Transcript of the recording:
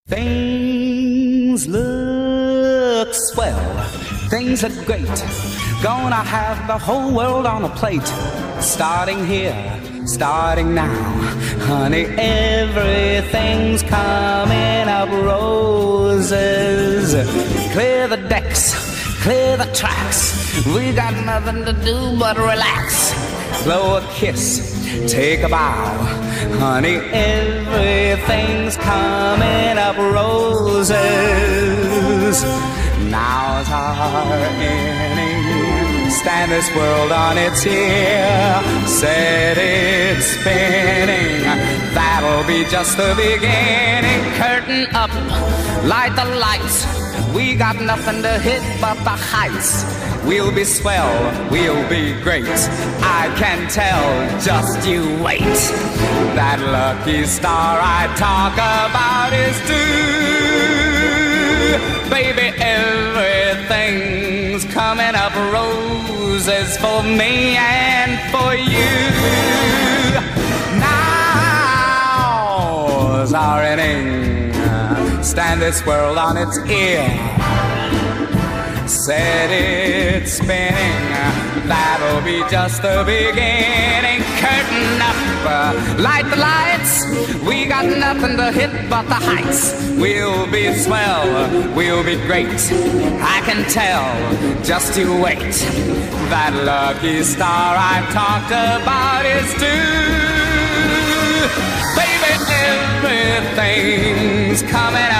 Things look swell, things look great. Gonna have the whole world on a plate. Starting here, starting now. Honey, everything's coming up roses. Clear the decks, clear the tracks. We got nothing to do but relax. Blow a kiss, take a bow. Honey, everything's coming up roses. Now's our inning. Stand this world on its ear. Set it spinning. That'll be just the beginning. Curtain up, light the lights. We got nothing to hit but the heights. We'll be swell, we'll be great. I can tell, just you wait. That lucky star I talk about is due. Baby, everything's coming up roses for me and for you. Now's our inning. Stand this world on its ear. Set it spinning. That'll be just the beginning. Curtain up, light the lights. We got nothing to hit but the heights. We'll be swell, we'll be great. I can tell, just you wait. That lucky star I talked about is due. Baby, everything's coming out